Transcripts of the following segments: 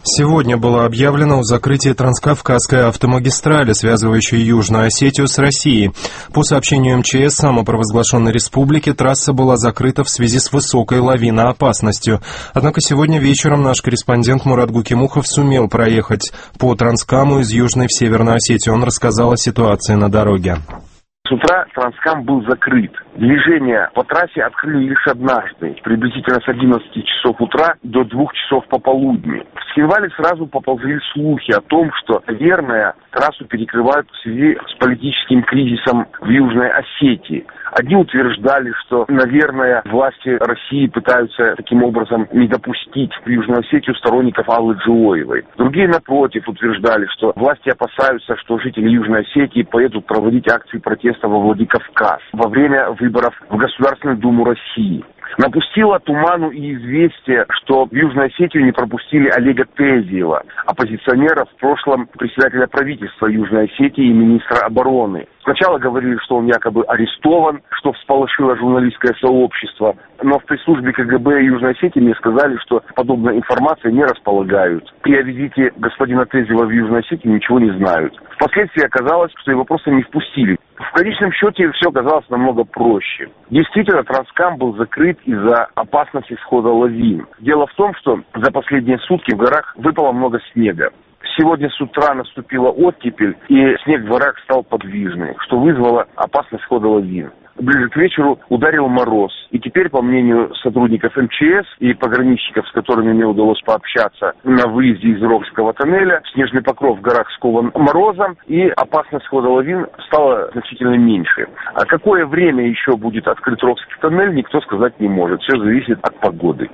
Сегодня было объявлено о закрытии Транскавказской автомагистрали, связывающей Южную Осетию с Россией. По сообщению МЧС самопровозглашенной республики, трасса была закрыта в связи с высокой лавиноопасностью. Однако сегодня вечером наш корреспондент Мурат Гукимухов сумел проехать по Транскаму из Южной в Северную Осетию. Он рассказал о ситуации на дороге. С утра Транскам был закрыт. Движение по трассе открыли лишь однажды, приблизительно с 11 часов утра до 2 часов пополудни. В Схинвале сразу поползли слухи о том, что, наверное, трассу перекрывают в связи с политическим кризисом в Южной Осетии. Одни утверждали, что, наверное, власти России пытаются таким образом не допустить в Южную Осетию сторонников Аллы Джуоевой. Другие, напротив, утверждали, что власти опасаются, что жители Южной Осетии поедут проводить акции протеста во Владикавказ во время выборов в Государственную Думу России. Напустило туману и известие, что в Южную Осетию не пропустили Олега Тезиева, оппозиционера, в прошлом председателя правительства Южной Осетии и министра обороны. Сначала говорили, что он якобы арестован, что всполошило журналистское сообщество, но в пресс-службе КГБ Южной Осетии мне сказали, что подобной информацией не располагают. При визите господина Тезиева в Южную Осетию ничего не знают. Впоследствии оказалось, что его просто не впустили. В конечном счете все оказалось намного проще. Действительно, Транскам был закрыт из-за опасности схода лавин. Дело в том, что за последние сутки в горах выпало много снега. Сегодня с утра наступила оттепель, и снег в горах стал подвижный, что вызвало опасность схода лавин. Ближе к вечеру ударил мороз, и теперь, по мнению сотрудников МЧС и пограничников, с которыми мне удалось пообщаться на выезде из Рогского тоннеля, снежный покров в горах скован морозом, и опасность схода лавин стала значительно меньше. А какое время еще будет открыт Рогский тоннель, никто сказать не может. Все зависит от погоды.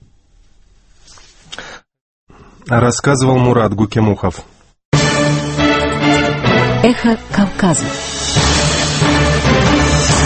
Рассказывал Мурат Гукимухов. Эхо Кавказа.